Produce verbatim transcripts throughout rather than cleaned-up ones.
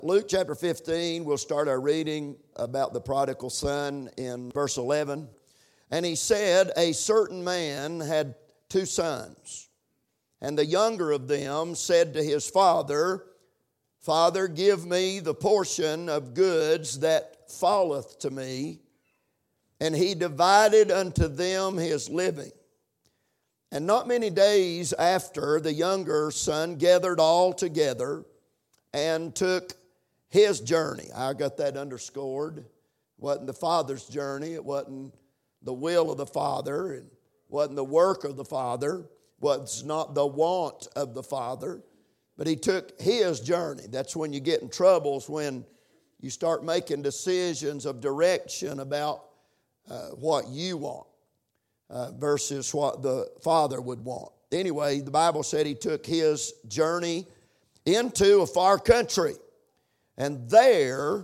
Luke chapter fifteen, we'll start our reading about the prodigal son in verse eleven. And he said, a certain man had two sons. And the younger of them said to his father, Father, give me the portion of goods that falleth to me. And he divided unto them his living. And not many days after, the younger son gathered all together and took his journey. I got that underscored. It wasn't the father's journey. It wasn't the will of the father. It wasn't the work of the father. It was not the want of the father. But he took his journey. That's when you get in troubles, when you start making decisions of direction about uh, what you want uh, versus what the father would want. Anyway, the Bible said he took his journey into a far country, and there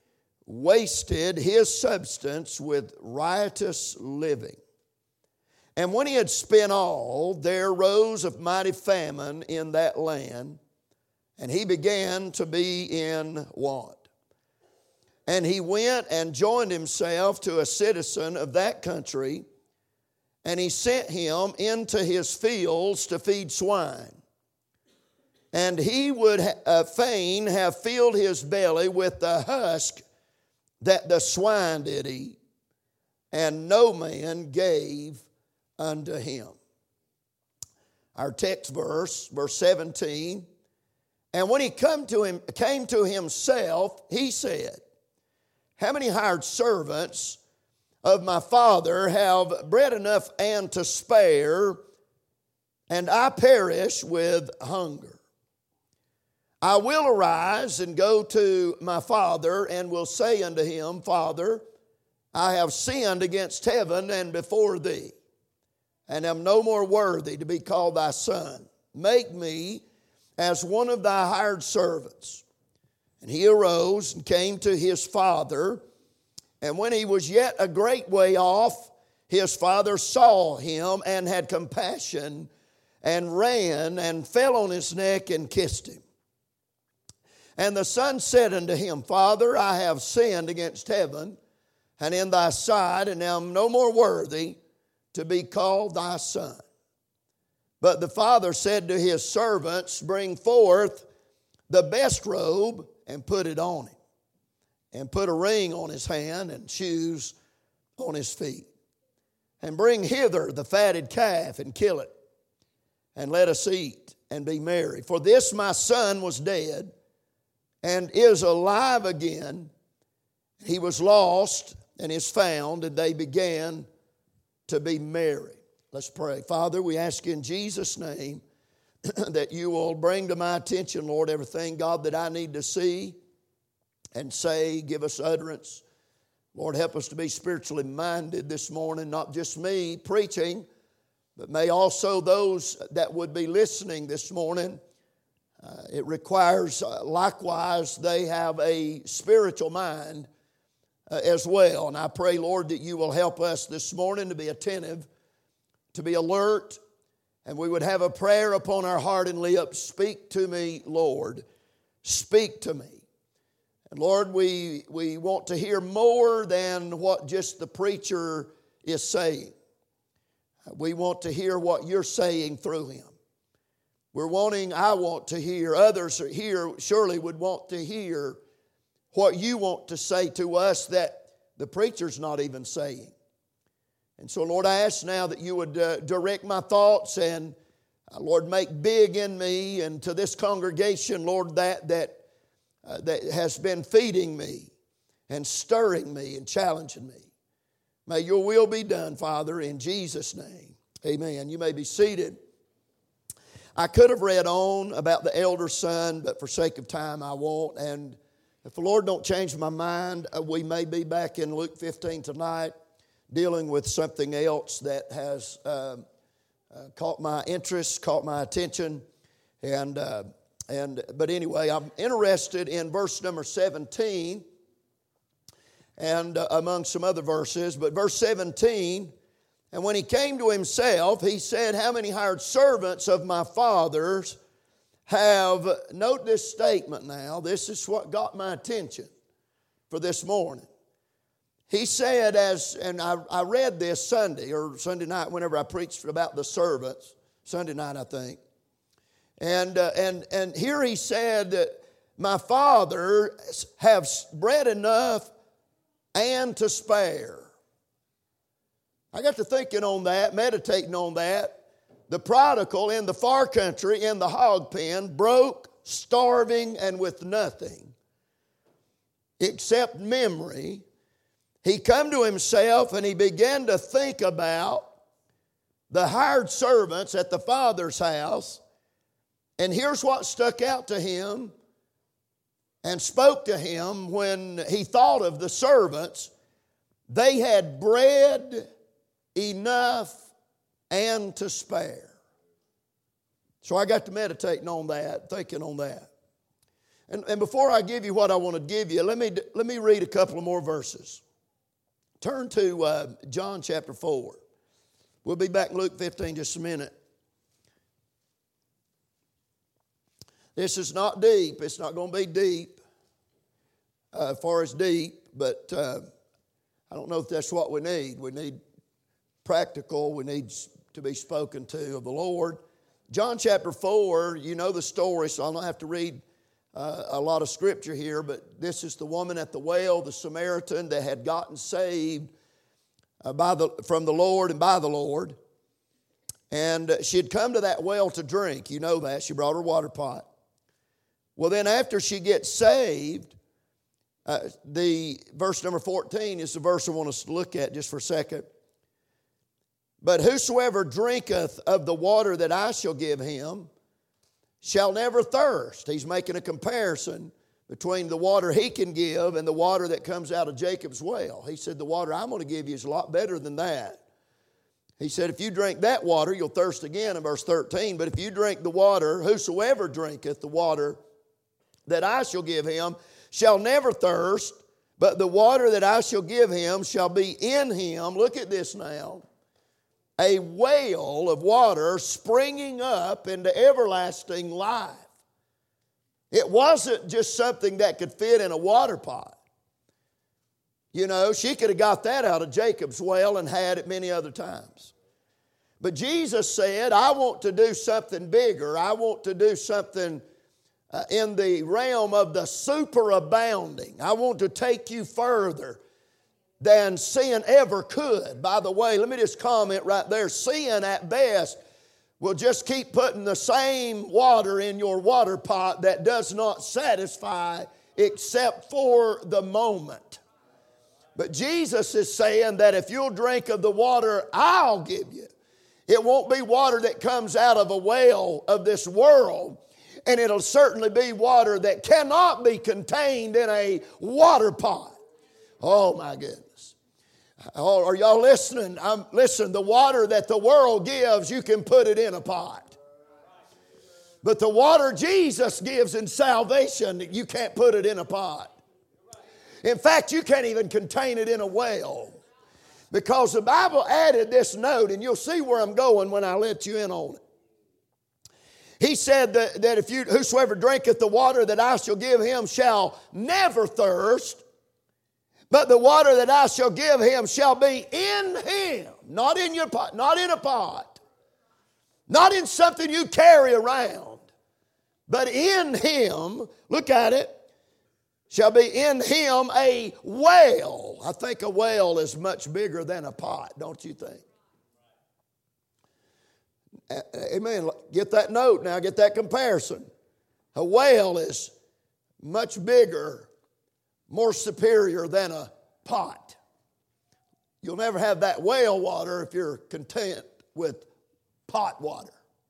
wasted his substance with riotous living. And when he had spent all, there rose a mighty famine in that land, and he began to be in want. And he went and joined himself to a citizen of that country, and he sent him into his fields to feed swine. And he would uh, fain have filled his belly with the husk that the swine did eat, and no man gave unto him. Our text verse, verse seventeen, and when he come to him, came to himself, he said, how many hired servants of my father have bread enough and to spare, and I perish with hunger? I will arise and go to my father, and will say unto him, Father, I have sinned against heaven and before thee, and am no more worthy to be called thy son. Make me as one of thy hired servants. And he arose and came to his father, and when he was yet a great way off, his father saw him and had compassion, and ran and fell on his neck and kissed him. And the son said unto him, Father, I have sinned against heaven and in thy sight, and am no more worthy to be called thy son. But the father said to his servants, Bring forth the best robe and put it on him, and put a ring on his hand and shoes on his feet. And bring hither the fatted calf and kill it, and let us eat and be merry. For this my son was dead and is alive again. He was lost and is found, and they began to be merry. Let's pray. Father, we ask in Jesus' name that you will bring to my attention, Lord, everything, God, that I need to see and say. Give us utterance. Lord, help us to be spiritually minded this morning, not just me preaching, but may also those that would be listening this morning. Uh, it requires, uh, likewise, they have a spiritual mind uh, as well. And I pray, Lord, that you will help us this morning to be attentive, to be alert, and we would have a prayer upon our heart and lips. Speak to me, Lord. Speak to me. And Lord, we, we want to hear more than what just the preacher is saying. We want to hear what you're saying through him. We're wanting, I want to hear, others here surely would want to hear what you want to say to us that the preacher's not even saying. And so, Lord, I ask now that you would uh, direct my thoughts and, uh, Lord, make big in me and to this congregation, Lord, that, that, uh, that has been feeding me and stirring me and challenging me. May your will be done, Father, in Jesus' name. Amen. You may be seated. I could have read on about the elder son, but for sake of time I won't. And if the Lord don't change my mind, we may be back in Luke fifteen tonight dealing with something else that has uh, uh, caught my interest, caught my attention. And, uh, and but anyway, I'm interested in verse number seventeen and uh, among some other verses. But verse seventeen, and when he came to himself, he said, how many hired servants of my father's have, note this statement now, this is what got my attention for this morning. He said, as, and I, I read this Sunday, or Sunday night whenever I preached about the servants, Sunday night I think. And, uh, and, and here he said that my father have bread enough and to spare. I got to thinking on that, meditating on that. The prodigal in the far country, in the hog pen, broke, starving, and with nothing except memory. He come to himself and he began to think about the hired servants at the father's house. And here's what stuck out to him and spoke to him when he thought of the servants. They had bread enough and to spare. So I got to meditating on that, thinking on that. And, and before I give you what I want to give you, let me, let me read a couple of more verses. Turn to uh, John chapter four. We'll be back in Luke fifteen just a minute. This is not deep. It's not going to be deep uh, as far as deep, but uh, I don't know if that's what we need. We need practical. We need to be spoken to of the Lord. John chapter four, you know the story, so I don't have to read uh, a lot of scripture here, but this is the woman at the well, the Samaritan that had gotten saved uh, by the, from the Lord and by the Lord. And uh, she had come to that well to drink. You know that. She brought her water pot. Well, then after she gets saved, uh, the verse number fourteen is the verse I want us to look at just for a second. But whosoever drinketh of the water that I shall give him shall never thirst. He's making a comparison between the water he can give and the water that comes out of Jacob's well. He said, the water I'm going to give you is a lot better than that. He said, if you drink that water, you'll thirst again in verse thirteen. But if you drink the water, whosoever drinketh the water that I shall give him shall never thirst, but the water that I shall give him shall be in him. Look at this now. A well of water springing up into everlasting life. It wasn't just something that could fit in a water pot. You know, she could have got that out of Jacob's well and had it many other times. But Jesus said, I want to do something bigger. I want to do something uh, in the realm of the superabounding. I want to take you further than sin ever could. By the way, let me just comment right there. Sin at best will just keep putting the same water in your water pot that does not satisfy except for the moment. But Jesus is saying that if you'll drink of the water I'll give you, it won't be water that comes out of a well of this world, and it'll certainly be water that cannot be contained in a water pot. Oh my goodness. Oh, are y'all listening? I'm, listen, the water that the world gives, you can put it in a pot. But the water Jesus gives in salvation, you can't put it in a pot. In fact, you can't even contain it in a well. Because the Bible added this note, and you'll see where I'm going when I let you in on it. He said that, that if you, whosoever drinketh the water that I shall give him shall never thirst, but the water that I shall give him shall be in him, not in your pot, not in a pot, not in something you carry around, but in him, look at it, shall be in him a well. I think a well is much bigger than a pot, don't you think? Amen. Get that note now, get that comparison. A well is much bigger, more superior than a pot. You'll never have that well water if you're content with pot water.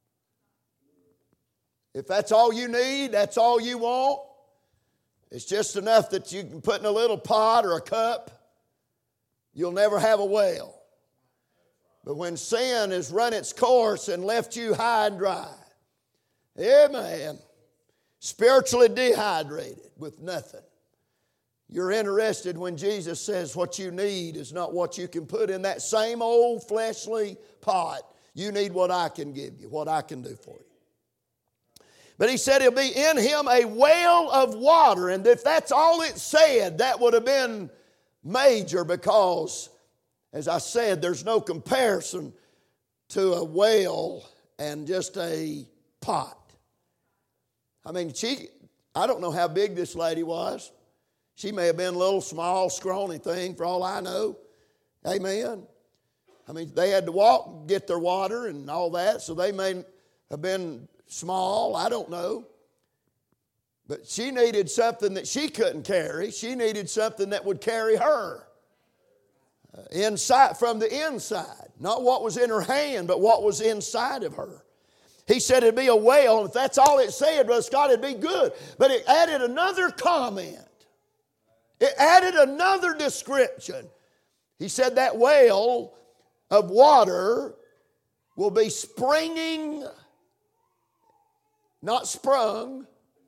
If that's all you need, that's all you want, it's just enough that you can put in a little pot or a cup, you'll never have a well. But when sin has run its course and left you high and dry, amen, spiritually dehydrated with nothing, you're interested when Jesus says what you need is not what you can put in that same old fleshly pot. You need what I can give you, what I can do for you. But he said it'll be in him a well of water. And if that's all it said, that would have been major, because, as I said, there's no comparison to a well and just a pot. I mean, she, I don't know how big this lady was. She may have been a little small, scrawny thing for all I know. Amen. I mean, they had to walk and get their water and all that, so they may have been small, I don't know. But she needed something that she couldn't carry. She needed something that would carry her. Uh, inside, from the inside. Not what was in her hand, but what was inside of her. He said it'd be a well, and if that's all it said, Brother Scott, it'd be good. But it added another comment. It added another description. He said that well of water will be springing, not sprung.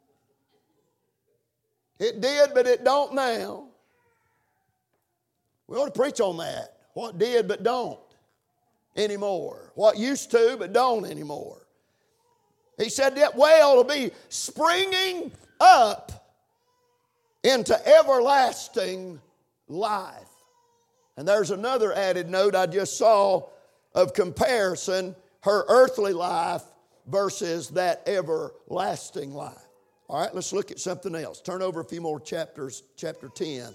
It did, but it don't now. We ought to preach on that. What did but don't anymore. What used to but don't anymore. He said that well will be springing up into everlasting life. And there's another added note I just saw of comparison, her earthly life versus that everlasting life. All right, let's look at something else. Turn over a few more chapters, chapter ten.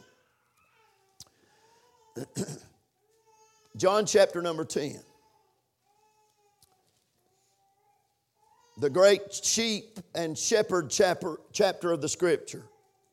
John chapter number ten. The great sheep and shepherd chapter, chapter of the Scripture.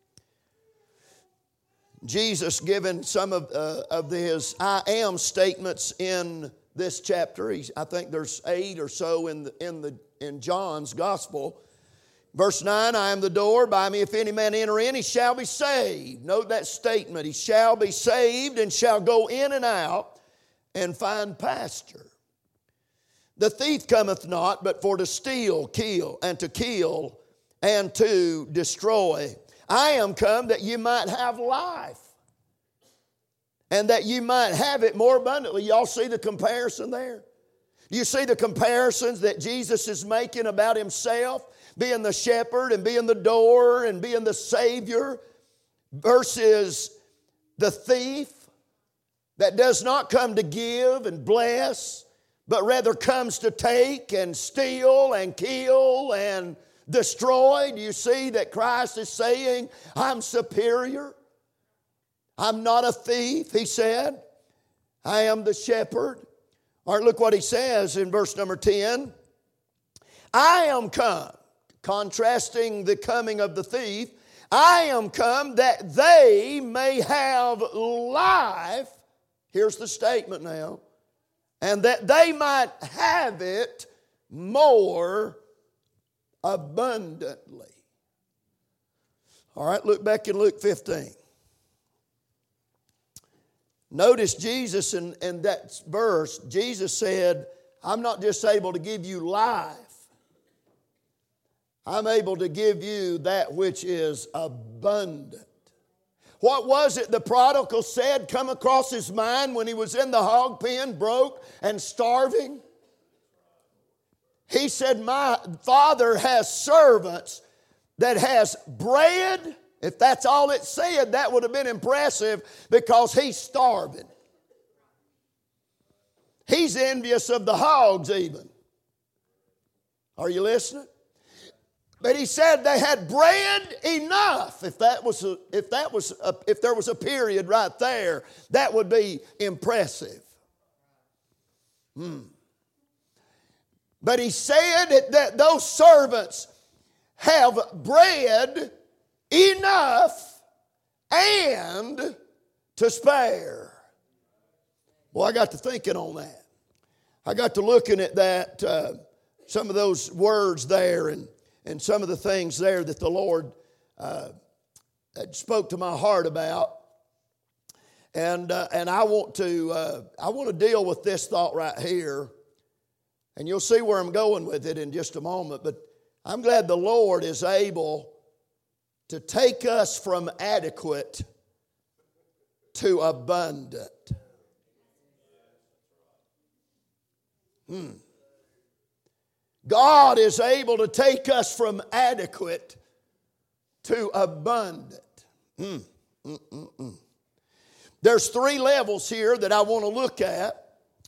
Jesus given some of, uh, of his I am statements in this chapter. He's, I think there's eight or so in, the, in, the, in John's Gospel. Verse nine, I am the door. By me if any man enter in, he shall be saved. Note that statement. He shall be saved and shall go in and out and find pasture. The thief cometh not, but for to steal, kill, and to kill, and to destroy. I am come that you might have life, and that you might have it more abundantly. Y'all see the comparison there? You see the comparisons that Jesus is making about himself, being the shepherd and being the door and being the Savior, versus the thief that does not come to give and bless, but rather comes to take and steal and kill and destroy. Do you see that Christ is saying, I'm superior? I'm not a thief, he said. I am the shepherd. All right, look what he says in verse number ten. I am come, contrasting the coming of the thief. I am come that they may have life. Here's the statement now. And that they might have it more abundantly. All right, look back in Luke fifteen. Notice Jesus in, in that verse, Jesus said, I'm not just able to give you life. I'm able to give you that which is abundant. What was it the prodigal said come across his mind when he was in the hog pen, broke and starving? He said, my Father has servants that has bread. If that's all it said, that would have been impressive, because he's starving. He's envious of the hogs even. Are you listening? But he said they had bread enough. If that was a, if that was a, if there was a period right there, that would be impressive. Hmm. But he said that those servants have bread enough and to spare. Well, I got to thinking on that. I got to looking at that, uh, some of those words there, and, and some of the things there that the Lord uh, spoke to my heart about. And uh, and I want to uh, I want to deal with this thought right here, and you'll see where I'm going with it in just a moment. But I'm glad the Lord is able to take us from adequate to abundant. Hmm. God is able to take us from adequate to abundant. Mm, mm, mm, mm. There's three levels here that I want to look at.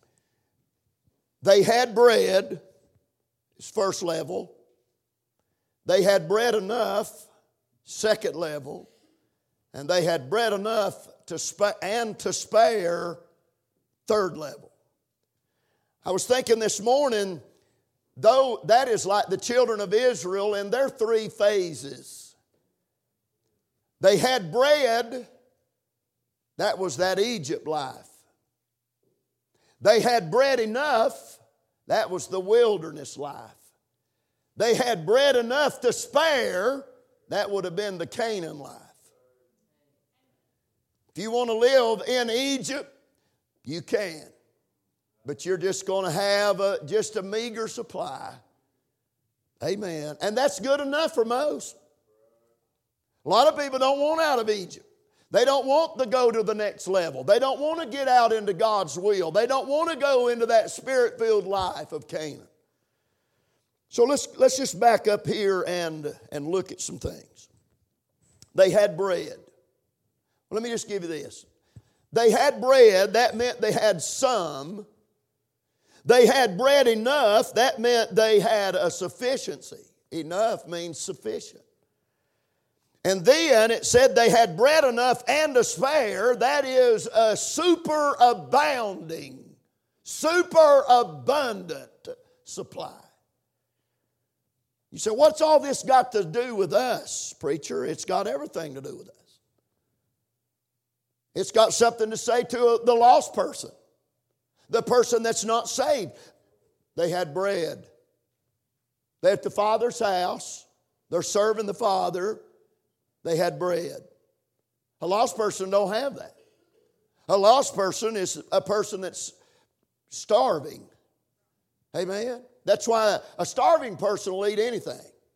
They had bread, is first level. They had bread enough, second level. And they had bread enough to spa- and to spare, third level. I was thinking this morning, though that is like the children of Israel in their three phases. They had bread, that was that Egypt life. They had bread enough, that was the wilderness life. They had bread enough to spare, that would have been the Canaan life. If you want to live in Egypt, you can. But you're just going to have a, just a meager supply. Amen. And that's good enough for most. A lot of people don't want out of Egypt. They don't want to go to the next level. They don't want to get out into God's will. They don't want to go into that spirit-filled life of Canaan. So let's, let's just back up here and, and look at some things. They had bread. Let me just give you this. They had bread, that meant they had some. They had bread enough, that meant they had a sufficiency. Enough means sufficient. And then it said they had bread enough and to spare, that is a superabounding, superabundant supply. You say, what's all this got to do with us, preacher? It's got everything to do with us. It's got something to say to the lost person, the person that's not saved. They had bread. They're at the Father's house. They're serving the Father. They had bread. A lost person don't have that. A lost person is a person that's starving. Amen? That's why a starving person will eat anything.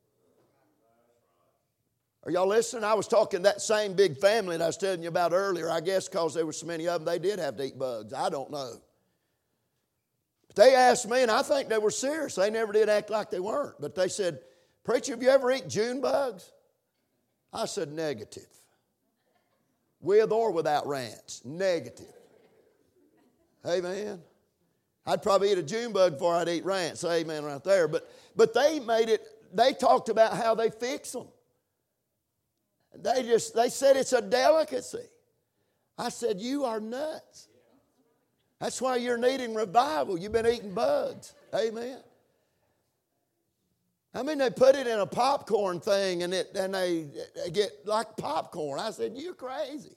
Are y'all listening? I was talking to that same big family that I was telling you about earlier. I guess because there were so many of them, they did have to eat bugs. I don't know. But they asked me, and I think they were serious. They never did act like they weren't. But they said, preacher, have you ever eaten June bugs? I said, negative. With or without ranch. Negative. Amen. I'd probably eat a June bug before I'd eat ranch. Amen right there. But, but they made it, they talked about how they fix them. They just, they said it's a delicacy. I said, you are nuts. That's why you're needing revival. You've been eating bugs. Amen. I mean, they put it in a popcorn thing and it and they, they get like popcorn. I said, you're crazy.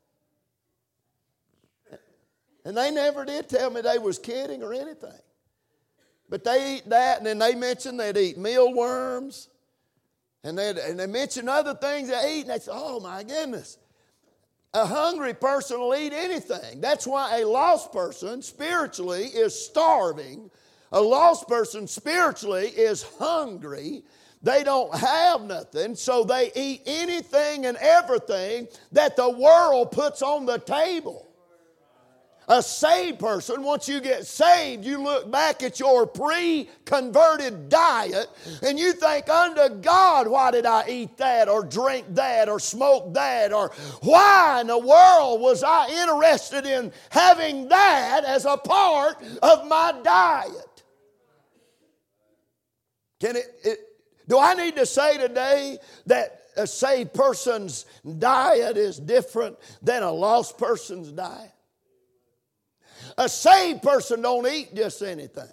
And they never did tell me they was kidding or anything. But they eat that, and then they mentioned they'd eat mealworms. And they and they mentioned other things they eat, and they said, oh my goodness. A hungry person will eat anything. That's why a lost person spiritually is starving. A lost person spiritually is hungry. They don't have nothing, so they eat anything and everything that the world puts on the table. A saved person, once you get saved, you look back at your pre-converted diet and you think, unto God, why did I eat that or drink that or smoke that? Or why in the world was I interested in having that as a part of my diet? Can it, it do I need to say today that a saved person's diet is different than a lost person's diet? A saved person don't eat just anything.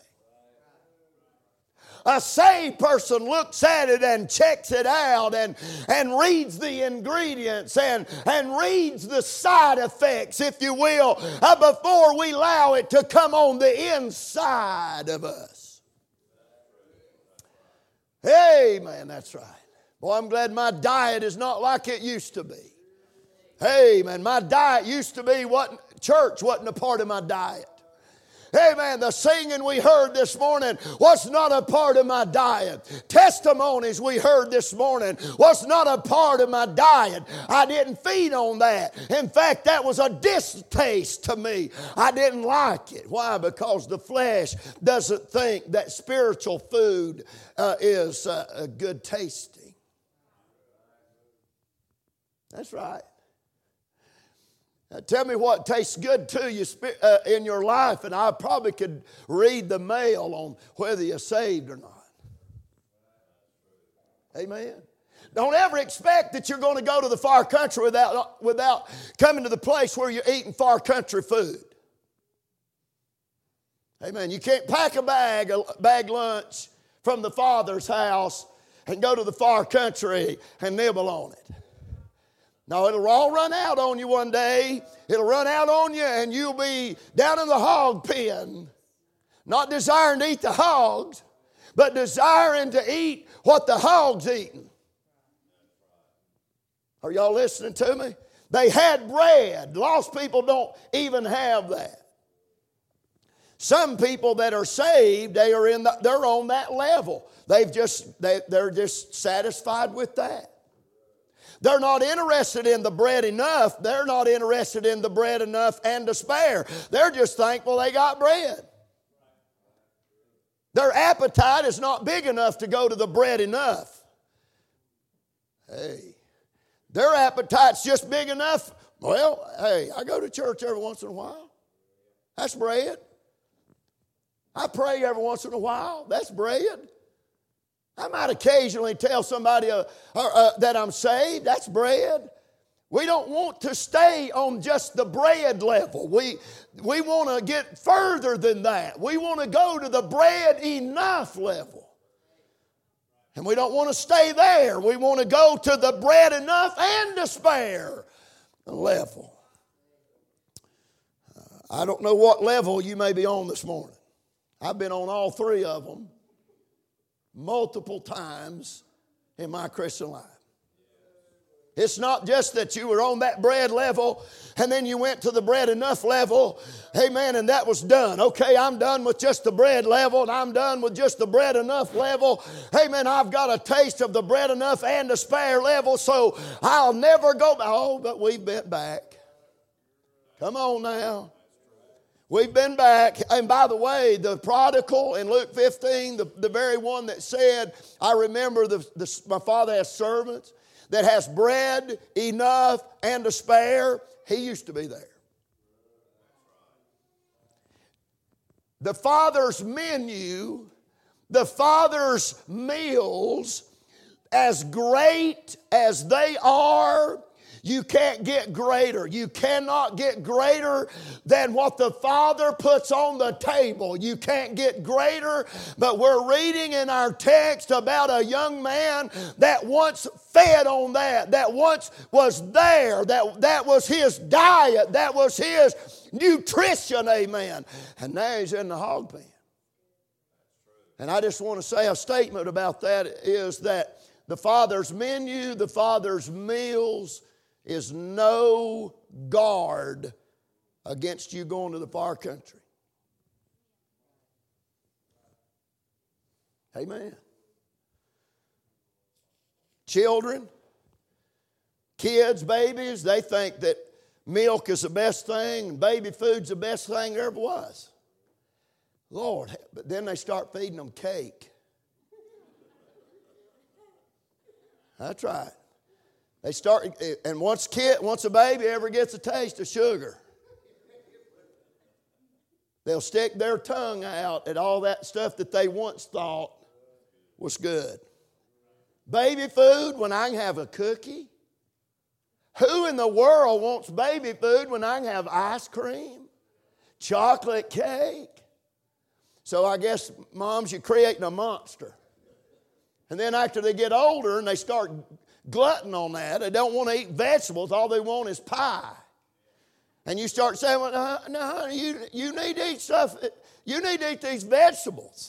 A saved person looks at it and checks it out and, and reads the ingredients and, and reads the side effects, if you will, uh, before we allow it to come on the inside of us. Amen, that's right. Boy, I'm glad my diet is not like it used to be. Amen. My diet used to be, wasn't, church wasn't a part of my diet. Amen. The singing we heard this morning was not a part of my diet. Testimonies we heard this morning was not a part of my diet. I didn't feed on that. In fact, that was a distaste to me. I didn't like it. Why? Because the flesh doesn't think that spiritual food uh, is uh, a good tasting. That's right. Now, tell me what tastes good to you uh, in your life, and I probably could read the mail on whether you're saved or not. Amen. Don't ever expect that you're going to go to the far country without, without coming to the place where you're eating far country food. Amen. You can't pack a bag, a bag lunch from the Father's house and go to the far country and nibble on it. No, it'll all run out on you one day. It'll run out on you and you'll be down in the hog pen, not desiring to eat the hogs, but desiring to eat what the hog's eating. Are y'all listening to me? They had bread. Lost people don't even have that. Some people that are saved, they are in the, they're on that level. They've just they, they're just satisfied with that. They're not interested in the bread enough. They're not interested in the bread enough and to spare. They're just thankful they got bread. Their appetite is not big enough to go to the bread enough. Hey, their appetite's just big enough. Well, hey, I go to church every once in a while. That's bread. I pray every once in a while. That's bread. I might occasionally tell somebody uh, uh, that I'm saved. That's bread. We don't want to stay on just the bread level. We, we want to get further than that. We want to go to the bread enough level. And we don't want to stay there. We want to go to the bread enough and to spare level. Uh, I don't know what level you may be on this morning. I've been on all three of them multiple times in my Christian life. It's not just that you were on that bread level and then you went to the bread enough level, amen, and that was done. Okay, I'm done with just the bread level and I'm done with just the bread enough level. Amen, I've got a taste of the bread enough and the spare level, so I'll never go back. Oh, but we've been back. Come on now. We've been back. And by the way, the prodigal in Luke fifteen, the, the very one that said, I remember the, the, my father has servants that has bread enough and to spare. He used to be there. The Father's menu, the Father's meals, as great as they are, you can't get greater. You cannot get greater than what the Father puts on the table. You can't get greater, but we're reading in our text about a young man that once fed on that, that once was there, that, that was his diet, that was his nutrition, amen. And now he's in the hog pen. And I just want to say a statement about that is that the Father's menu, the Father's meals, is no guard against you going to the far country. Amen. Children, kids, babies, they think that milk is the best thing and baby food's the best thing there ever was. Lord, but then they start feeding them cake. That's right. They start, and once kid, once a baby ever gets a taste of sugar, they'll stick their tongue out at all that stuff that they once thought was good. Baby food when I can have a cookie? Who in the world wants baby food when I can have ice cream, chocolate cake? So I guess, moms, you're creating a monster. And then after they get older and they start glutton on that, they don't want to eat vegetables, all they want is pie. And you start saying, well, no, no you, you need to eat stuff, you need to eat these vegetables.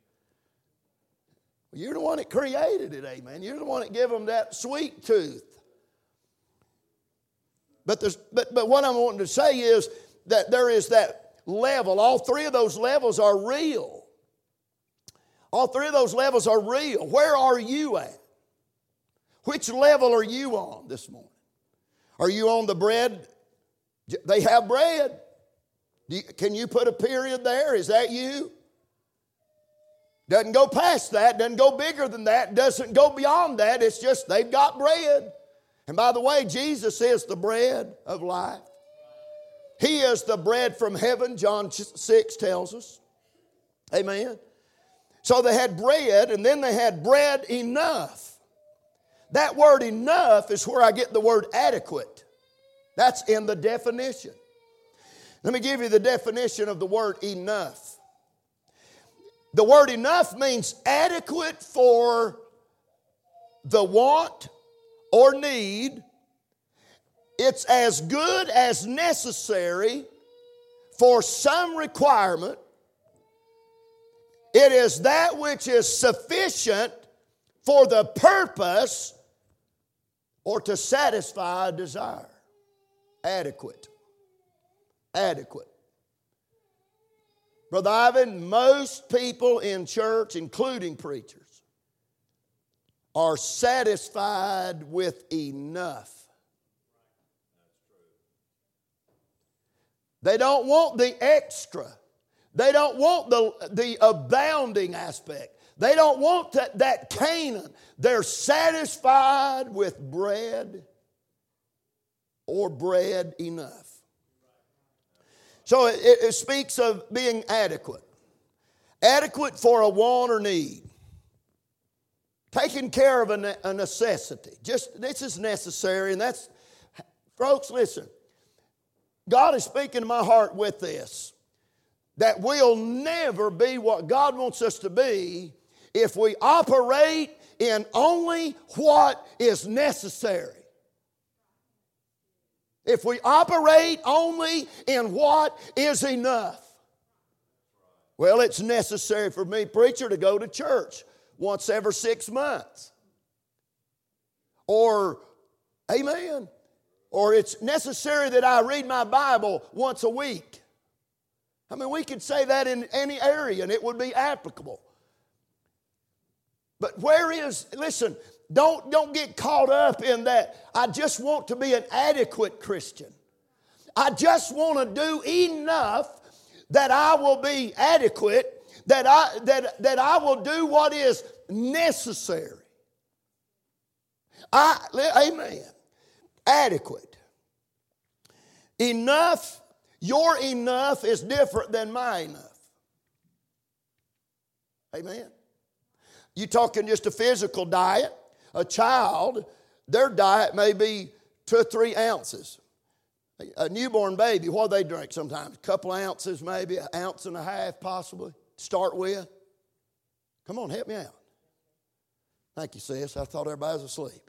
Well, you're the one that created it, amen. You're the one that gave them that sweet tooth. But, but, but what I'm wanting to say is that there is that level. All three of those levels are real. All three of those levels are real. Where are you at? Which level are you on this morning? Are you on the bread? They have bread. Do you, can you put a period there? Is that you? Doesn't go past that, doesn't go bigger than that, doesn't go beyond that. It's just they've got bread. And by the way, Jesus is the bread of life. He is the bread from heaven, John six tells us. Amen. So they had bread, and then they had bread enough. That word enough is where I get the word adequate. That's in the definition. Let me give you the definition of the word enough. The word enough means adequate for the want or need. It's as good as necessary for some requirement. It is that which is sufficient for the purpose or to satisfy a desire. Adequate. Adequate. Brother Ivan, most people in church, including preachers, are satisfied with enough. They don't want the extra. They don't want the, the abounding aspect. They don't want that, that Canaan. They're satisfied with bread or bread enough. So it, it speaks of being adequate. Adequate for a want or need. Taking care of a, a necessity. Just, this is necessary, and that's, folks, listen. God is speaking to my heart with this. That we'll never be what God wants us to be if we operate in only what is necessary. If we operate only in what is enough. Well, it's necessary for me, preacher, to go to church once every six months. Or, amen, or it's necessary that I read my Bible once a week. I mean, we could say that in any area and it would be applicable. But where is, listen, don't, don't get caught up in that. I just want to be an adequate Christian. I just want to do enough that I will be adequate, that I, that, that I will do what is necessary. I, amen. Adequate. Enough. Your enough is different than my enough. Amen. You talking just a physical diet. A child, their diet may be two or three ounces. A newborn baby, what do they drink sometimes? A couple ounces maybe, an ounce and a half possibly, to start with. Come on, help me out. Thank you, sis. I thought everybody was asleep.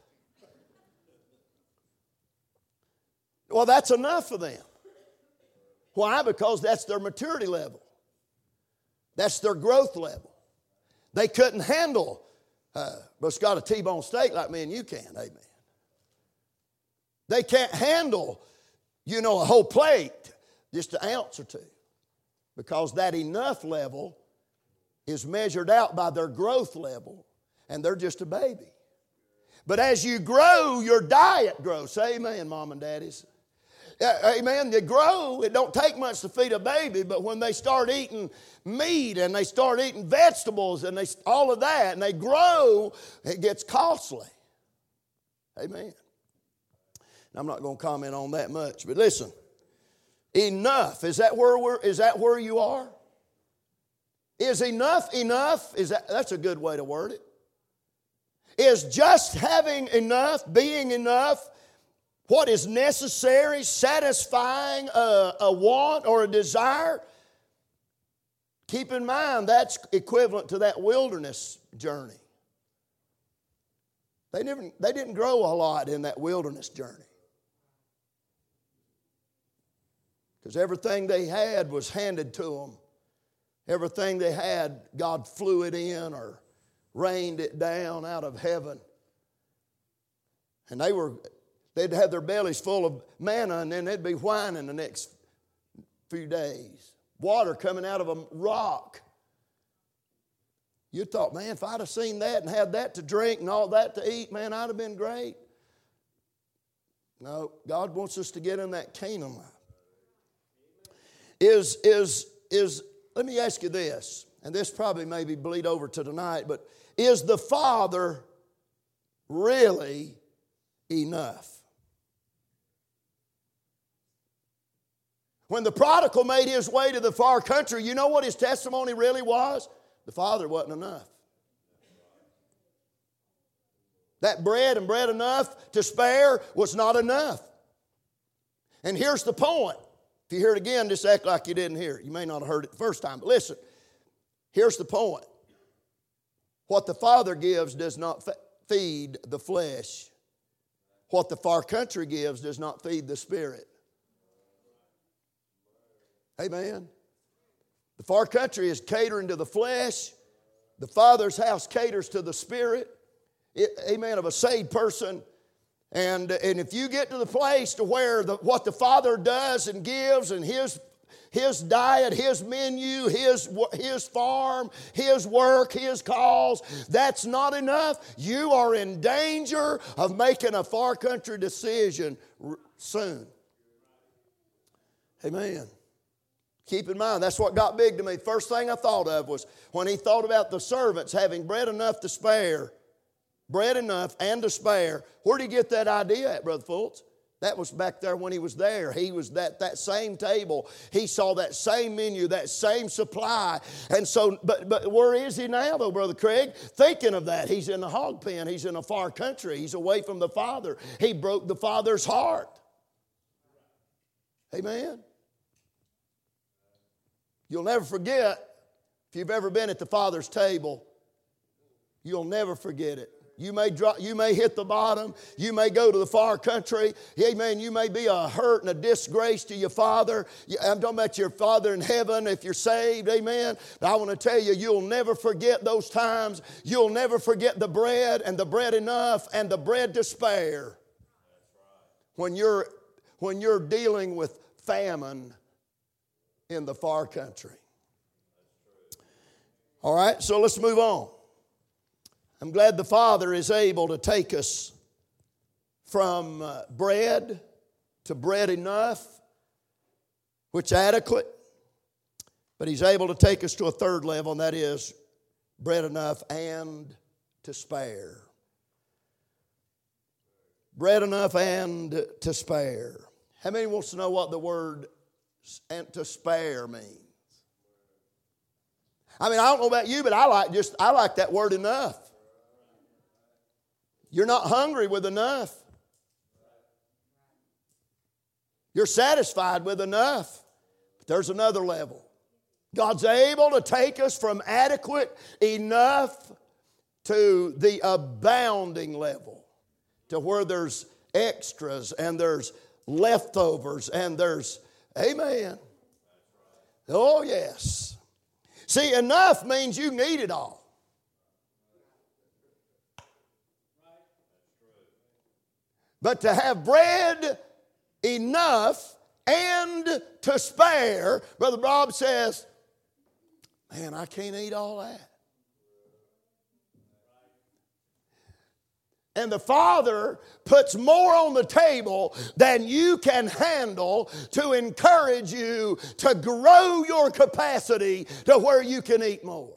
Well, that's enough for them. Why? Because that's their maturity level. That's their growth level. They couldn't handle, uh, but it's got a T-bone steak like me and you can, amen. They can't handle, you know, a whole plate, just an ounce or two. Because that enough level is measured out by their growth level, and they're just a baby. But as you grow, your diet grows. Say amen, mom and daddies. Amen. They grow. It don't take much to feed a baby, but when they start eating meat and they start eating vegetables and they all of that, and they grow, it gets costly. Amen. I'm not going to comment on that much, but listen. Enough. Is that where we're? Is that where you are? Is enough enough? Is that? That's a good way to word it. Is just having enough, being enough, what is necessary, satisfying a, a want or a desire? Keep in mind that's equivalent to that wilderness journey. They never, they didn't grow a lot in that wilderness journey. Because everything they had was handed to them. Everything they had, God flew it in or rained it down out of heaven. And they were, they'd have their bellies full of manna, and then they'd be whining the next few days. water coming out of a rock. You thought, man, if I'd have seen that and had that to drink and all that to eat, man, I'd have been great. No, God wants us to get in that Canaan life. Is, is, is, let me ask you this, and this probably maybe bleed over to tonight, but is the Father really enough? When the prodigal made his way to the far country, you know what his testimony really was? The Father wasn't enough. That bread and bread enough to spare was not enough. And here's the point. If you hear it again, just act like you didn't hear it. You may not have heard it the first time, but listen. Here's the point. What the Father gives does not feed the flesh. What the far country gives does not feed the spirit. Amen. The far country is catering to the flesh. The Father's house caters to the spirit. It, amen, of a saved person. And, and if you get to the place to where the, what the Father does and gives and His, his diet, His menu, his, his farm, His work, His cause, that's not enough, you are in danger of making a far country decision soon. Amen. Keep in mind, that's what got big to me. First thing I thought of was when he thought about the servants having bread enough to spare, bread enough and to spare. Where did he get that idea at, Brother Fultz? That was back there when he was there. He was at that same table. He saw that same menu, that same supply. And so, but, but where is he now, though, Brother Craig? Thinking of that. He's in a hog pen. He's in a far country. He's away from the Father. He broke the Father's heart. Amen. You'll never forget, if you've ever been at the Father's table, you'll never forget it. You may drop, you may hit the bottom. You may go to the far country. Amen. You may be a hurt and a disgrace to your Father. I'm talking about your Father in heaven if you're saved. Amen. But I want to tell you, you'll never forget those times. You'll never forget the bread and the bread enough and the bread to spare. When you're, when you're dealing with famine in the far country. All right, so let's move on. I'm glad the Father is able to take us from uh, bread to bread enough, which is adequate, but He's able to take us to a third level, and that is bread enough and to spare. Bread enough and to spare. How many wants to know what the word and to spare means? I mean, I don't know about you, but I like just I like that word enough. You're not hungry with enough. You're satisfied with enough. But there's another level. God's able to take us from adequate enough to the abounding level, to where there's extras and there's leftovers and there's, amen. Oh, yes. See, enough means you can eat it all. But to have bread enough and to spare, Brother Bob says, man, I can't eat all that. And the Father puts more on the table than you can handle to encourage you to grow your capacity to where you can eat more.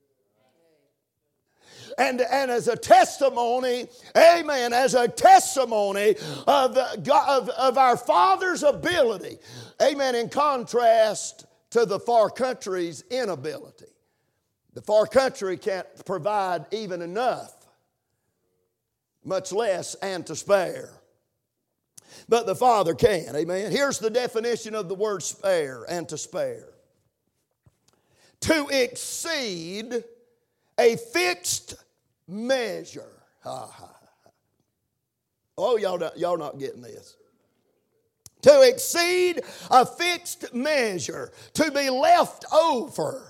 And, and as a testimony, amen, as a testimony of, of, of our Father's ability, amen, in contrast to the far country's inability. The far country can't provide even enough, much less and to spare. But the Father can, amen. Here's the definition of the word spare and to spare. To exceed a fixed measure. Ha, ha, ha. Oh, y'all not, y'all not getting this. To exceed a fixed measure. To be left over.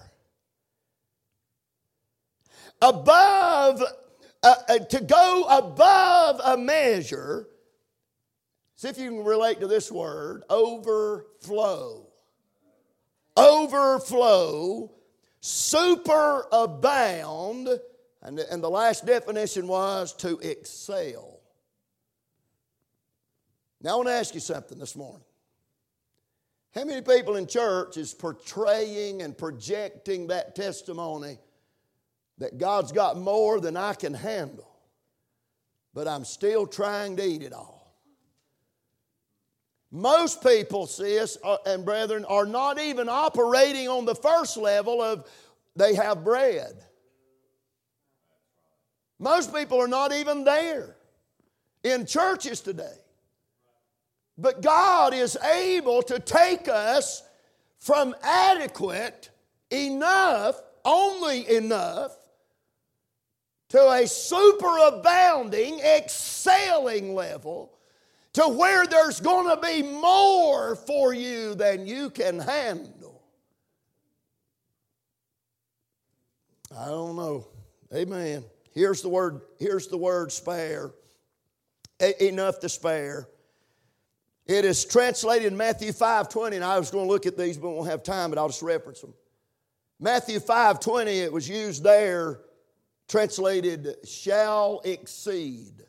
Above, uh, uh, to go above a measure. See if you can relate to this word. Overflow. overflow, superabound, and, and the last definition was to excel. Now I want to ask you something this morning. How many people in church is portraying and projecting that testimony that God's got more than I can handle, but I'm still trying to eat it all? Most people, sis and brethren, are not even operating on the first level of they have bread. Most people are not even there in churches today. But God is able to take us from adequate, enough, only enough, to a superabounding, excelling level, to where there's going to be more for you than you can handle. I don't know. Amen. Here's the word, here's the word spare. E- enough to spare. It is translated in Matthew five twenty, and I was going to look at these, but we won't have time, but I'll just reference them. Matthew five twenty, it was used there, translated, shall exceed.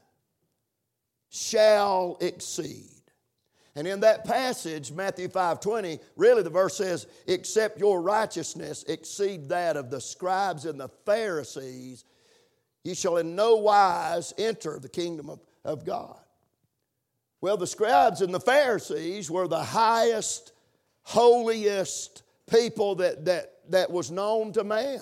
Shall exceed. And in that passage, Matthew five twenty, really the verse says, except your righteousness exceed that of the scribes and the Pharisees, ye shall in no wise enter the kingdom of, of God. Well, the scribes and the Pharisees were the highest, holiest people that, that, that was known to man,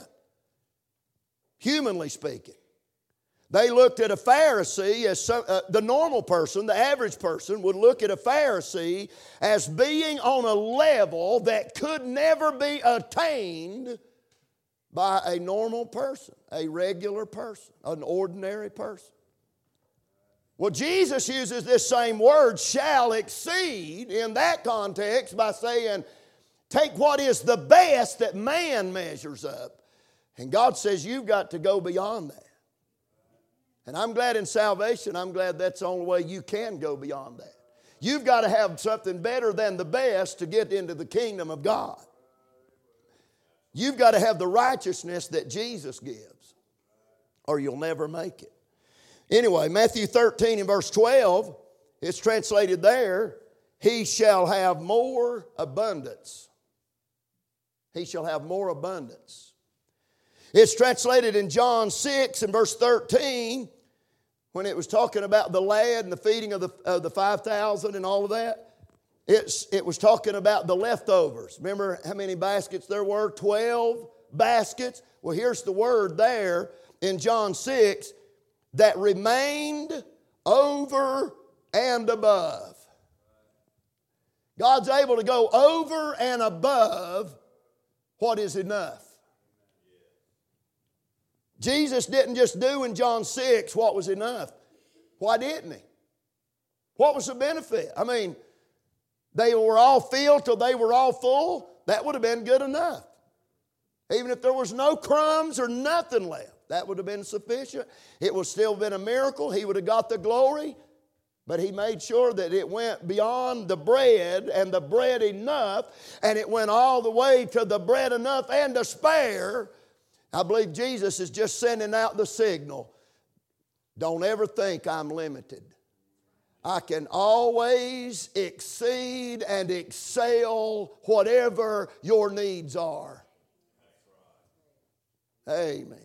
humanly speaking. They looked at a Pharisee as some, uh, the normal person, the average person, would look at a Pharisee as being on a level that could never be attained by a normal person, a regular person, an ordinary person. Well, Jesus uses this same word, shall exceed, in that context by saying, take what is the best that man measures up. And God says, you've got to go beyond that. And I'm glad in salvation, I'm glad that's the only way you can go beyond that. You've got to have something better than the best to get into the kingdom of God. You've got to have the righteousness that Jesus gives, or you'll never make it. Anyway, Matthew thirteen and verse twelve, it's translated there, he shall have more abundance. He shall have more abundance. It's translated in John six and verse thirteen, when it was talking about the lad and the feeding of the, of the five thousand and all of that. It's, it was talking about the leftovers. Remember how many baskets there were? Twelve baskets. Well, here's the word there in John six, that remained over and above. God's able to go over and above what is enough. Jesus didn't just do in John six what was enough. Why didn't he? What was the benefit? I mean, they were all filled till they were all full. That would have been good enough. Even if there was no crumbs or nothing left, that would have been sufficient. It would still have been a miracle. He would have got the glory. But he made sure that it went beyond the bread and the bread enough, and it went all the way to the bread enough and to spare. I believe Jesus is just sending out the signal. Don't ever think I'm limited. I can always exceed and excel whatever your needs are. Amen.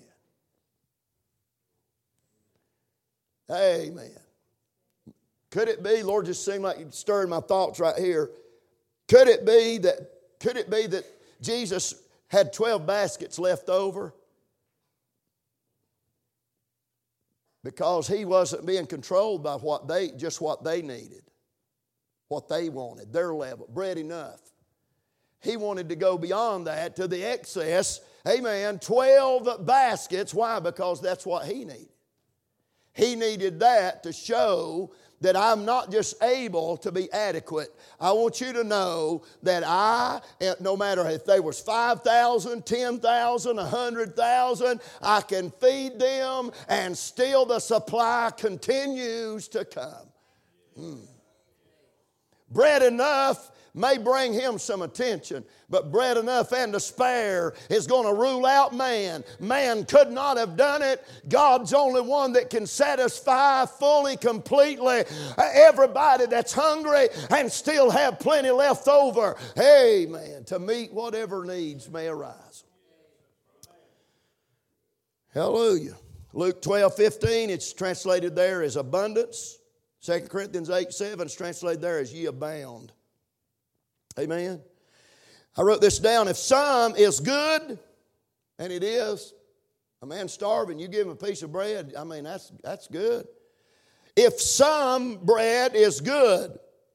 Amen. Could it be, Lord, just seemed like you're stirring my thoughts right here. Could it be that, could it be that Jesus had twelve baskets left over? Because he wasn't being controlled by what they, just what they needed, what they wanted, their level, bread enough. He wanted to go beyond that to the excess. Amen. twelve baskets. Why? Because that's what he needed. He needed that to show that I'm not just able to be adequate. I want you to know that I, no matter if there was five thousand, ten thousand, one hundred thousand, I can feed them and still the supply continues to come. Mm. Bread enough may bring him some attention, but bread enough and to spare is going to rule out man. Man could not have done it. God's only one that can satisfy fully, completely everybody that's hungry and still have plenty left over. Amen. To meet whatever needs may arise. Hallelujah. Luke twelve fifteen, it's translated there as abundance. Second Corinthians eight seven, it's translated there as ye abound. Amen. I wrote this down. If some is good, and it is, a man starving, you give him a piece of bread, I mean, that's, that's good. If some bread is good,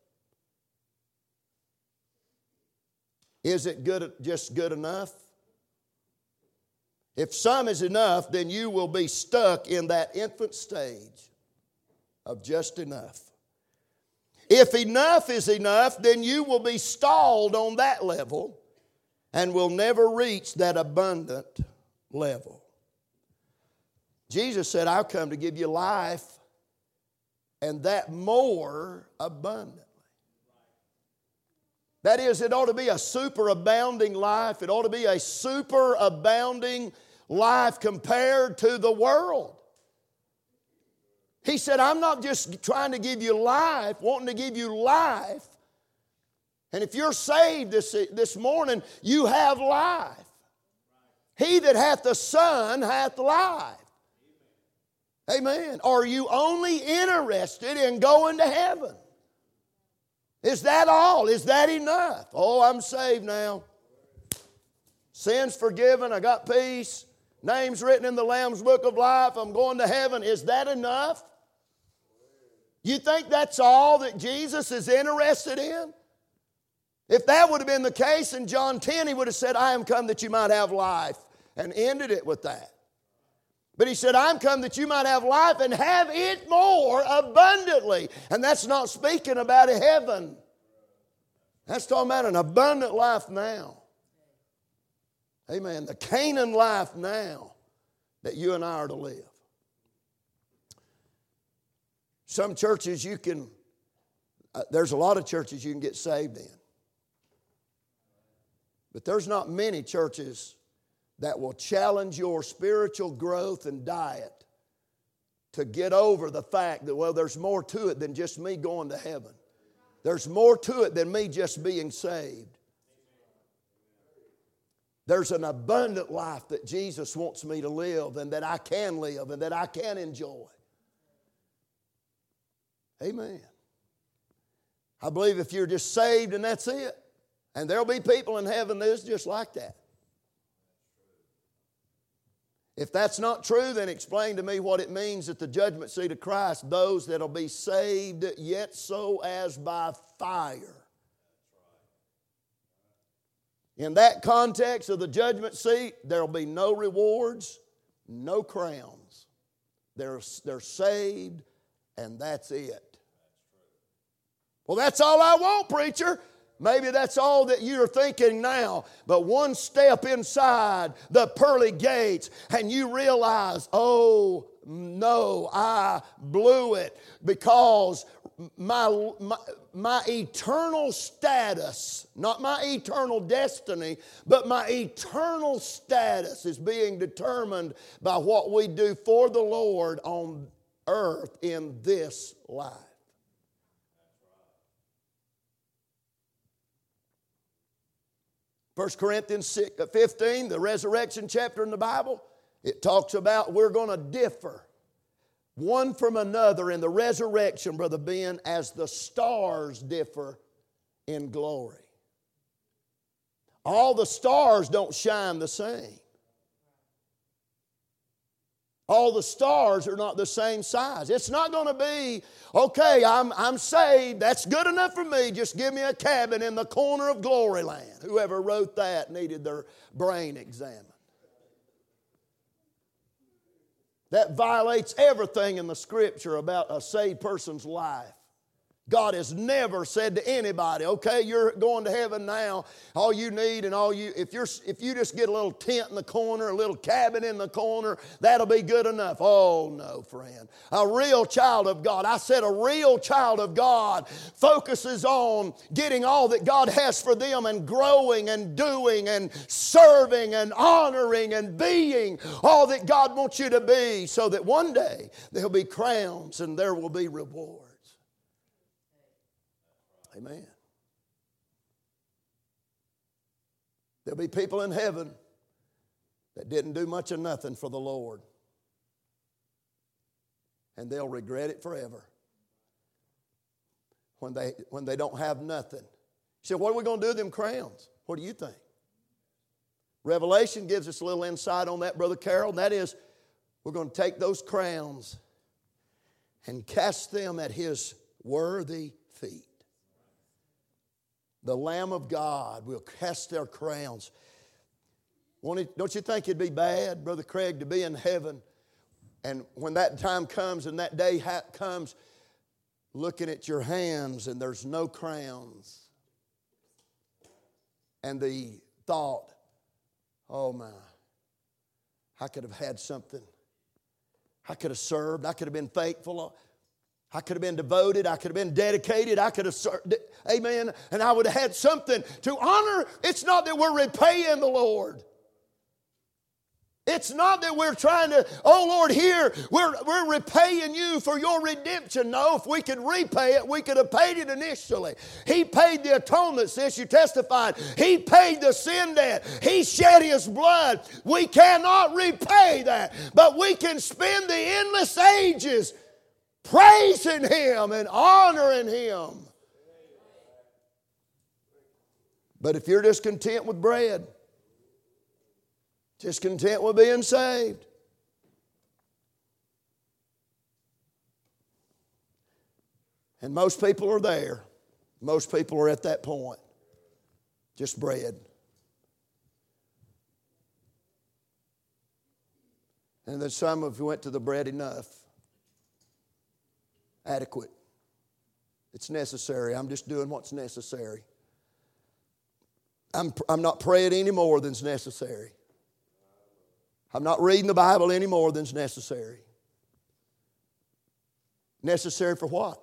is it good, just good enough? If some is enough, then you will be stuck in that infant stage of just enough. If enough is enough, then you will be stalled on that level and will never reach that abundant level. Jesus said, I've come to give you life, and that more abundantly. That is, it ought to be a superabounding life. It ought to be a superabounding life compared to the world. He said, I'm not just trying to give you life, wanting to give you life. And if you're saved this, this morning, you have life. He that hath the Son hath life. Amen. Are you only interested in going to heaven? Is that all? Is that enough? Oh, I'm saved now. Sins forgiven. I got peace. Names written in the Lamb's Book of Life. I'm going to heaven. Is that enough? You think that's all that Jesus is interested in? If that would have been the case in John ten, he would have said, I am come that you might have life, and ended it with that. But he said, I'm come that you might have life and have it more abundantly. And that's not speaking about a heaven. That's talking about an abundant life now. Amen. The Canaan life now that you and I are to live. Some churches you can, uh, there's a lot of churches you can get saved in. But there's not many churches that will challenge your spiritual growth and diet to get over the fact that, well, there's more to it than just me going to heaven. There's more to it than me just being saved. There's an abundant life that Jesus wants me to live and that I can live and that I can enjoy. Amen. I believe if you're just saved and that's it, and there'll be people in heaven that's just like that. If that's not true, then explain to me what it means at the judgment seat of Christ, those that will be saved yet so as by fire. In that context of the judgment seat, there will be no rewards, no crowns. They're, they're saved, and that's it. Well, that's all I want, preacher. Maybe that's all that you're thinking now. But one step inside the pearly gates and you realize, oh no, I blew it, because my, my, my eternal status, not my eternal destiny, but my eternal status is being determined by what we do for the Lord on earth in this life. First Corinthians fifteen, the resurrection chapter in the Bible, it talks about we're going to differ one from another in the resurrection, Brother Ben, as the stars differ in glory. All the stars don't shine the same. All the stars are not the same size. It's not going to be, okay, I'm, I'm saved. That's good enough for me. Just give me a cabin in the corner of glory land. Whoever wrote that needed their brain examined. That violates everything in the Scripture about a saved person's life. God has never said to anybody, okay, you're going to heaven now. All you need and all you, if you're, if you just get a little tent in the corner, a little cabin in the corner, that'll be good enough. Oh no, friend. A real child of God, I said a real child of God focuses on getting all that God has for them and growing and doing and serving and honoring and being all that God wants you to be, so that one day there'll be crowns and there will be rewards. Amen. There'll be people in heaven that didn't do much of nothing for the Lord, and they'll regret it forever when they, when they don't have nothing. You say, what are we going to do with them crowns? What do you think? Revelation gives us a little insight on that, Brother Carroll, and that is we're going to take those crowns and cast them at His worthy feet. The Lamb of God will cast their crowns. Don't you think it'd be bad, Brother Craig, to be in heaven, and when that time comes and that day comes, looking at your hands and there's no crowns, and the thought, oh my, I could have had something. I could have served. I could have been faithful. I could have been devoted. I could have been dedicated. I could have served. Amen. And I would have had something to honor. It's not that we're repaying the Lord. It's not that we're trying to, oh Lord, here, we're, we're repaying you for your redemption. No, if we could repay it, we could have paid it initially. He paid the atonement, sis, you testified. He paid the sin debt. He shed His blood. We cannot repay that, but we can spend the endless ages praising Him and honoring Him. But if you're just content with bread, just content with being saved, and most people are there. Most people are at that point. Just bread. And then some of you went to the bread enough. Adequate. It's necessary. I'm just doing what's necessary. I'm, I'm not praying any more than's necessary. I'm not reading the Bible any more than's necessary. Necessary for what?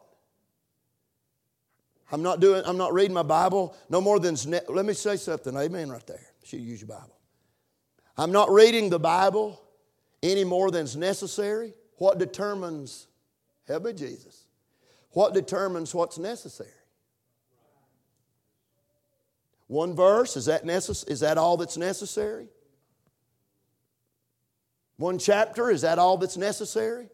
I'm not doing. I'm not reading my Bible no more than's. Ne- Let me say something. Amen. Right there. Should use your Bible. I'm not reading the Bible any more than's necessary. What determines? Help me, Jesus. What determines what's necessary? One verse, is that necess- Is that all that's necessary? One chapter, is that all that's necessary?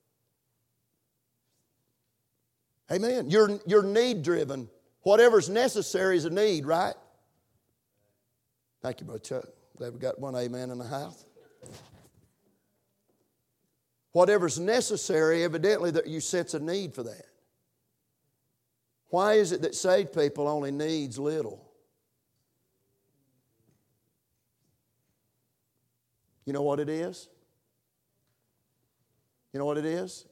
Amen. You're, you're need driven. Whatever's necessary is a need, right? Thank you, Brother Chuck. Glad we got one amen in the house. Whatever's necessary, evidently that you sense a need for that. Why is it that saved people only needs little? You know what it is? You know what it is?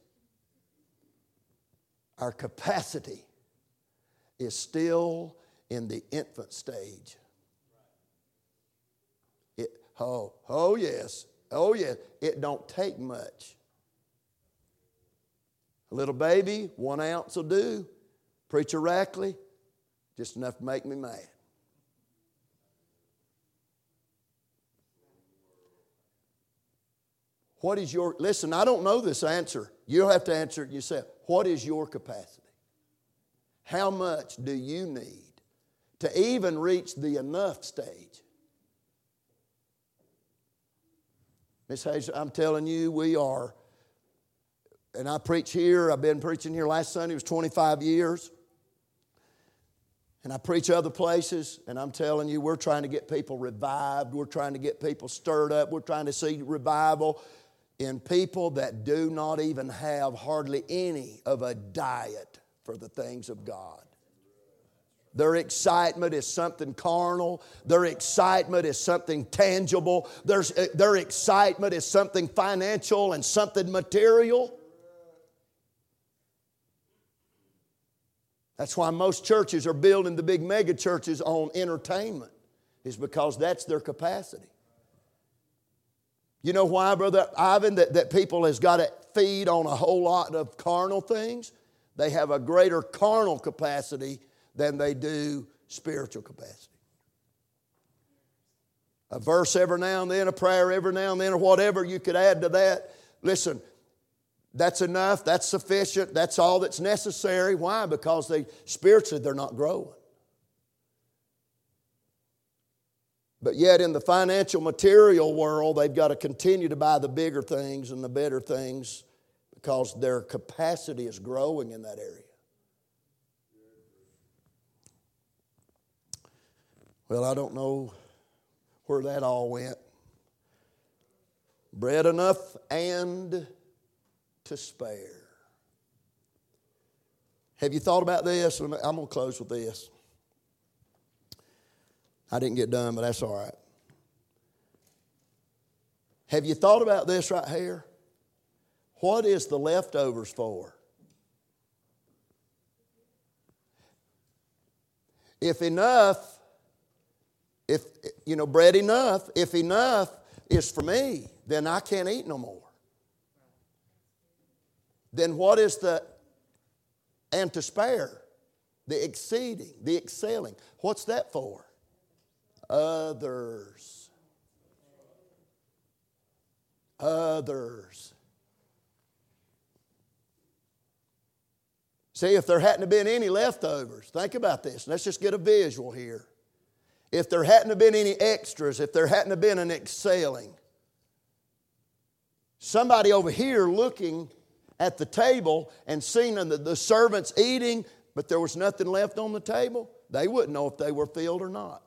Our capacity is still in the infant stage. It, oh, oh yes, oh yes. It don't take much. A little baby, one ounce will do. Preacher Rackley, just enough to make me mad. What is your, listen, I don't know this answer. You'll have to answer it yourself. What is your capacity? How much do you need to even reach the enough stage? Miss Hayes, I'm telling you, we are, and I preach here, I've been preaching here last Sunday, it was twenty-five years. And I preach other places, and I'm telling you, we're trying to get people revived. We're trying to get people stirred up. We're trying to see revival in people that do not even have hardly any of a diet for the things of God. Their excitement is something carnal. Their excitement is something tangible. Their, their excitement is something financial and something material. That's why most churches are building the big mega churches on entertainment, is because that's their capacity. You know why, Brother Ivan, that, that people has got to feed on a whole lot of carnal things? They have a greater carnal capacity than they do spiritual capacity. A verse every now and then, a prayer every now and then, or whatever you could add to that. Listen, that's enough, that's sufficient, that's all that's necessary. Why? Because they spiritually they're not growing. But yet in the financial material world, they've got to continue to buy the bigger things and the better things because their capacity is growing in that area. Well, I don't know where that all went. Bread enough and to spare. Have you thought about this? I'm going to close with this. I didn't get done, but that's all right. Have you thought about this right here? What is the leftovers for? If enough, if, you know, bread enough, if enough is for me, then I can't eat no more. Then what is the, and to spare, the exceeding, the excelling, what's that for? Others. Others. See, if there hadn't been any leftovers, think about this. Let's just get a visual here. If there hadn't been any extras, if there hadn't been an excelling, somebody over here looking at the table and seeing the, the servants eating, but there was nothing left on the table, they wouldn't know if they were filled or not.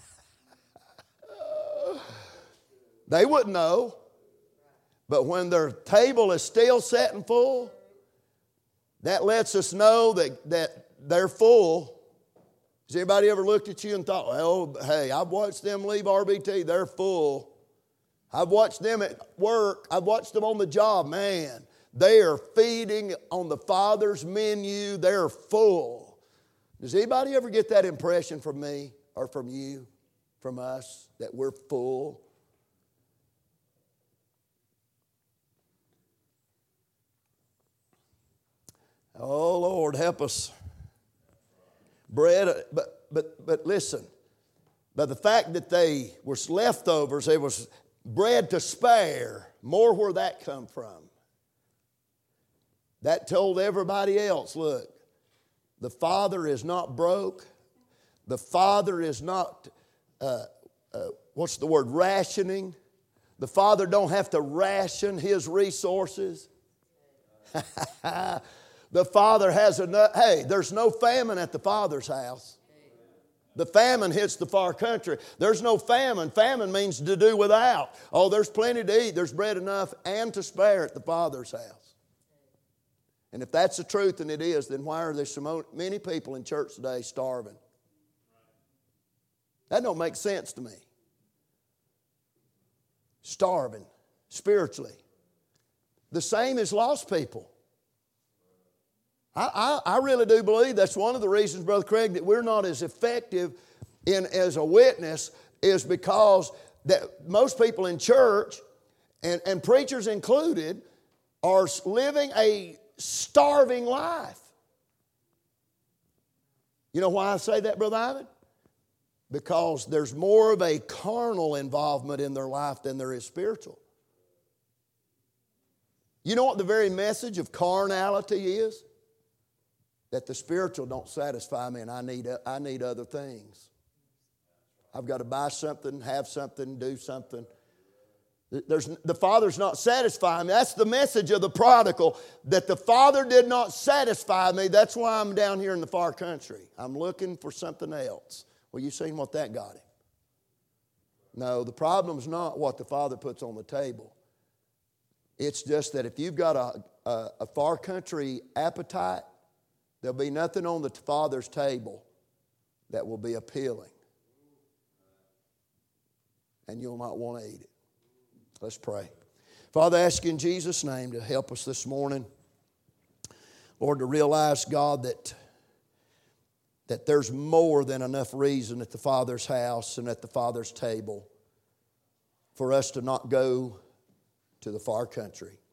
They wouldn't know. But when their table is still set and full, that lets us know that, that they're full. Has anybody ever looked at you and thought, well, hey, I've watched them leave R B T, they're full. I've watched them at work, I've watched them on the job, man, they are feeding on the Father's menu, they're full. Does anybody ever get that impression from me or from you, from us, that we're full? Oh, Lord, help us. Bread, but but but listen, by the fact that they were leftovers, there was bread to spare. More where that come from. That told everybody else, look, the Father is not broke. The Father is not, uh, uh, what's the word, rationing. The Father don't have to ration His resources. The Father has enough. Hey, there's no famine at the Father's house. The famine hits the far country. There's no famine. Famine means to do without. Oh, there's plenty to eat. There's bread enough and to spare at the Father's house. And if that's the truth, and it is, then why are there so many people in church today starving? That don't make sense to me. Starving spiritually. The same as lost people. I, I, I really do believe that's one of the reasons, Brother Craig, that we're not as effective in as a witness is because that most people in church, and, and preachers included, are living a starving life. You know why I say that, Brother Ivan? Because there's more of a carnal involvement in their life than there is spiritual. You know what the very message of carnality is? That the spiritual don't satisfy me and I need, I need other things. I've got to buy something, have something, do something. There's, the Father's not satisfying me. That's the message of the prodigal, that the Father did not satisfy me. That's why I'm down here in the far country. I'm looking for something else. Well, you seen what that got him. No, the problem's not what the Father puts on the table. It's just that if you've got a, a, a far country appetite, there'll be nothing on the Father's table that will be appealing. And you'll not want to eat it. Let's pray. Father, I ask you in Jesus' name to help us this morning. Lord, to realize, God, that that there's more than enough reason at the Father's house and at the Father's table for us to not go to the far country.